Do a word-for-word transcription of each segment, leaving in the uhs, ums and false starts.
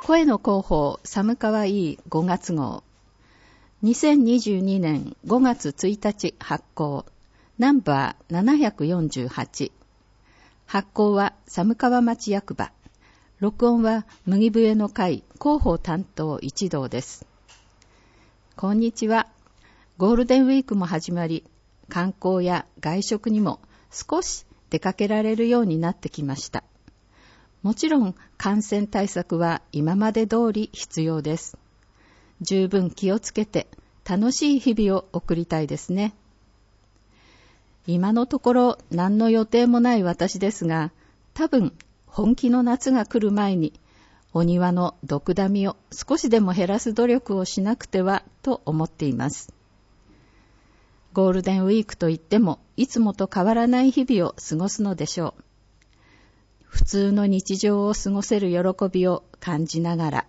声の広報寒川いいごがつ号、にせんにじゅうにねんごがつついたち発行、ナンバーななひゃくよんじゅうはち。発行は寒川町役場。録音は麦笛の会広報担当一同です。こんにちは。ゴールデンウィークも始まり、観光や外食にも少し出かけられるようになってきました。もちろん感染対策は今まで通り必要です。十分気をつけて楽しい日々を送りたいですね。今のところ何の予定もない私ですが、多分本気の夏が来る前にお庭の毒ダミを少しでも減らす努力をしなくてはと思っています。ゴールデンウィークといってもいつもと変わらない日々を過ごすのでしょう。普通の日常を過ごせる喜びを感じながら。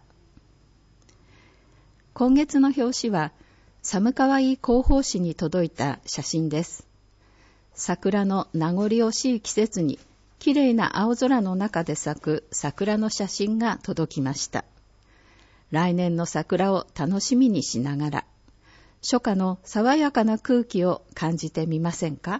今月の表紙は寒川いい広報誌に届いた写真です。桜の名残惜しい季節にきれいな青空の中で咲く桜の写真が届きました。来年の桜を楽しみにしながら、初夏の爽やかな空気を感じてみませんか？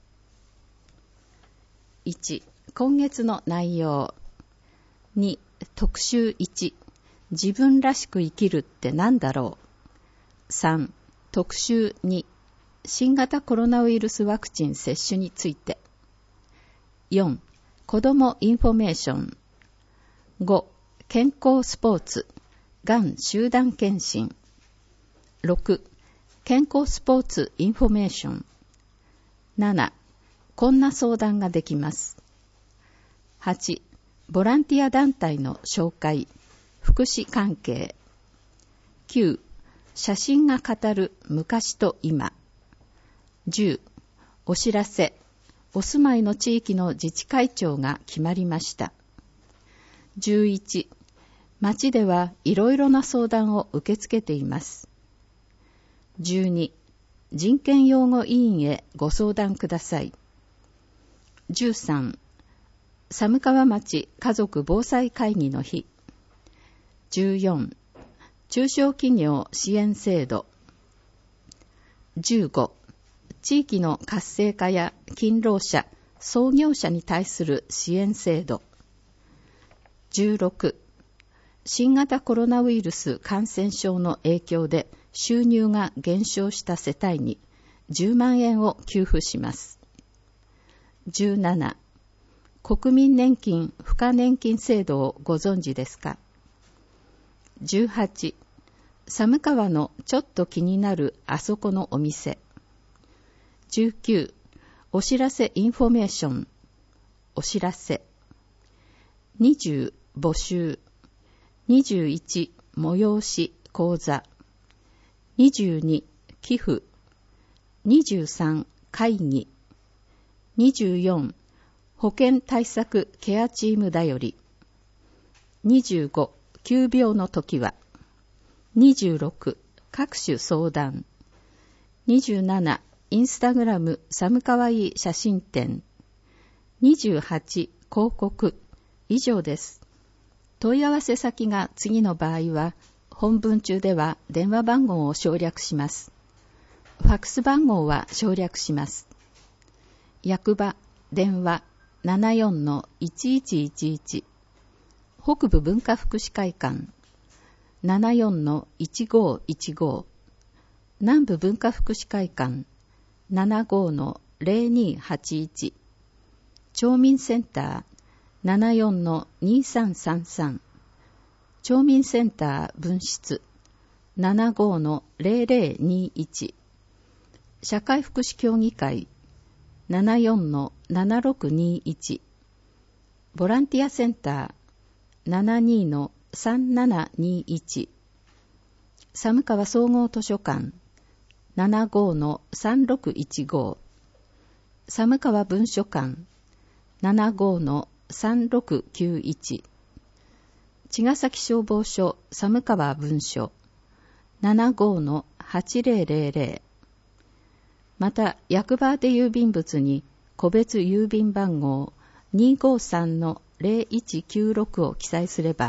いち、今月の内容。に、特集いち、自分らしく生きるって何だろう。さん、特集に、新型コロナウイルスワクチン接種について。よん、子どもインフォメーション。ご、健康スポーツ、がん集団検診。ろく、健康スポーツインフォメーション。なな、こんな相談ができます。はち、ボランティア団体の紹介、福祉関係。きゅう、写真が語る昔と今。じゅう、お知らせ、お住まいの地域の自治会長が決まりました。じゅういち、町ではいろいろな相談を受け付けています。じゅうに、人権擁護委員へご相談ください。じゅうさん、寒川町家族防災会議の日。じゅうよん、中小企業支援制度。じゅうご、地域の活性化や勤労者、創業者に対する支援制度。じゅうろく、新型コロナウイルス感染症の影響で収入が減少した世帯にじゅうまんえんを給付します。じゅうなな、国民年金付加年金制度をご存知ですか？じゅうはち、寒川のちょっと気になるあそこのお店。じゅうきゅう、お知らせインフォメーション。お知らせ。にじゅう、募集。にじゅういち、催し、講座。にじゅうに、寄付。にじゅうさん、会議。にじゅうよん、保健対策ケアチームだより。にじゅうご、急病の時は。にじゅうろく、各種相談。にじゅうなな、インスタグラム寒川いい写真展。にじゅうはち、広告。以上です。問い合わせ先が次の場合は、本文中では電話番号を省略します。ファックス番号は省略します。役場、電話、ななよんのいちいちいちいち。北部文化福祉会館、ななよんのいちごいちご。南部文化福祉会館、ななごのぜろにはちいち。町民センター、ななよんのにさんさんさん。町民センター分室、ななごのぜろぜろにいち。社会福祉協議会、ななよんのななろくにいち。ボランティアセンター、ななにのさんななにいち。寒川総合図書館、ななごのさんろくいちご。寒川文書館、ななごのさんろくきゅういち。茅ヶ崎消防署寒川分署、ななごのはちぜろぜろぜろ。また、役場宛て郵便物に個別郵便番号にごさんのぜろいちきゅうろくを記載すれば、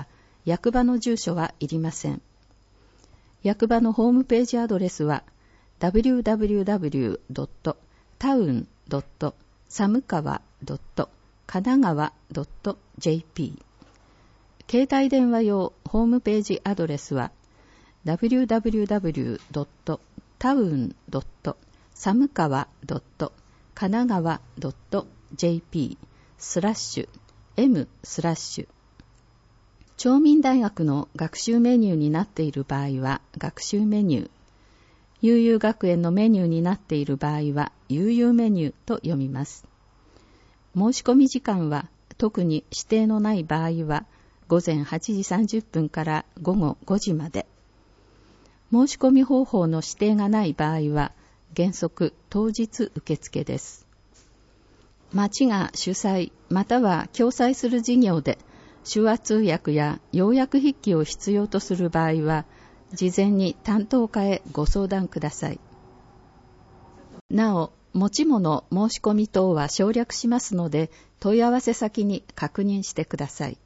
役場の住所はいりません。役場のホームページアドレスは ダブリューダブリューダブリュードットタウンドット寒川ドット神奈川ドットジェーピー。携帯電話用ホームページアドレスは ダブリューダブリューダブリュードットタウンドット寒川ドット神奈川ドットジェーピー スラッシュ M スラッシュ。町民大学の学習メニューになっている場合は学習メニュー、悠々学園のメニューになっている場合は悠々メニューと読みます。申し込み時間は特に指定のない場合はごぜんはちじさんじゅっぷんからごごごじまで。申し込み方法の指定がない場合は原則当日受付です。町が主催または共催する事業で手話通訳や要約筆記を必要とする場合は事前に担当課へご相談ください。なお、持ち物申し込み等は省略しますので問い合わせ先に確認してください。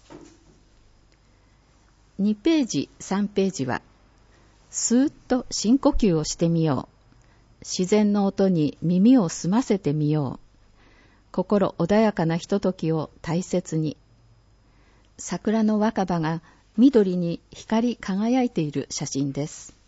にページ、さんページはスーッと深呼吸をしてみよう。自然の音に耳を澄ませてみよう。心穏やかなひとときを大切に。桜の若葉が緑に光り輝いている写真です。